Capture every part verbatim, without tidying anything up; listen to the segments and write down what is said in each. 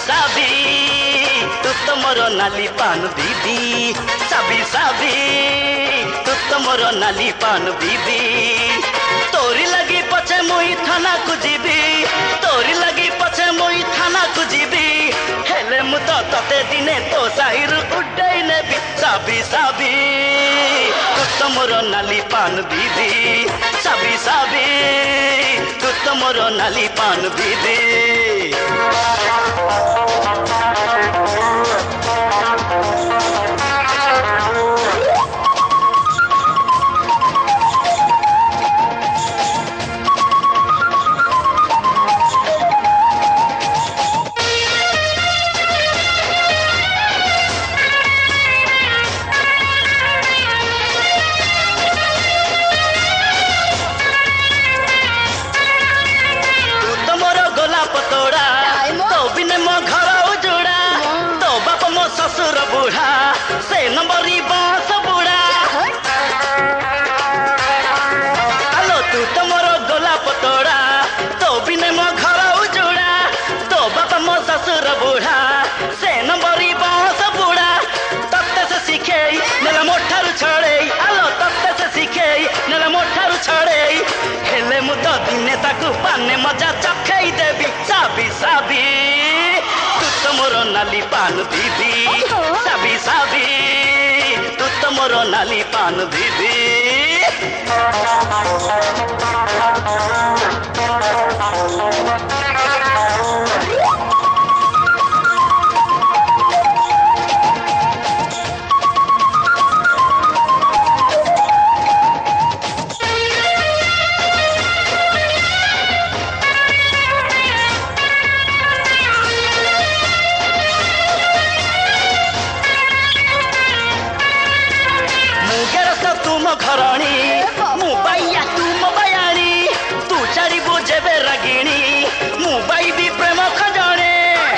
साबी तू तो मोर नाली पान दीदी साबी साबी तू तो मोर नाली पान दीदी तोरी लगी पछे मुई थाना को जीबी तोरी लगी पछे मुई थाना को जीबी हेले मु तो तते दिने तो साहिर उड्डई नेबी साबी साबी तू तो मोर नाली पान दीदी साबी साबी तू तो मोर नाली पान दीदी ससुर बूढ़ा से नंबरी बांस बूढ़ा हेलो तू तो मोर गोला पतोड़ा तो बिने मो घर उजोड़ा तो बापा मो ससुर बूढ़ा से नंबरी बांस बूढ़ा तत्ते से सीखे नेला मोठारू छड़े हेलो तत्ते से सीखे नेला मोठारू छड़े हेले मु तो दिने ताकू पाने मजा चखई देबी साबी साबी तू मोर नाली पान दीदी साबी साबी तू तो मोर नाली पान दीदी घरणी मुबाइया तू मोबायाणी तू चारी बुझेबे रागिणी मुबाई भी प्रेम खजाने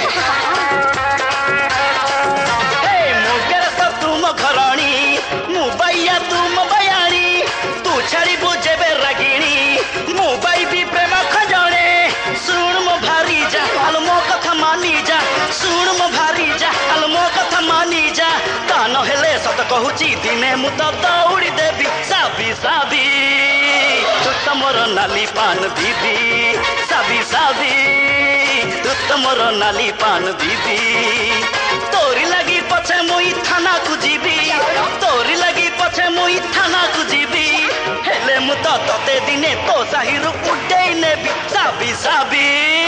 हे मुगेर तो तुम घरणी मुबाइया तू मोबायाणी तू चारी बुझेबे रागिणी मुबाई भी प्रेम खजाने सुन मो भारी जा आल मो कथा मानी जा सुन मो भारी जा आल मो कथा मानी जा कान हेले सत कहूची दिने मु तो दौड़ी देबी साबी साबी तू तो मोर नाली पान दीदी साबी साबी तू तो मोर नाली पान दीदी तोरी लगी पछे मुई थाना को जीबी तोरी लगी पछे मुई थाना को जीबी हेले मु तो तते दिने तो साहिर उड्डई नेबी साबी साबी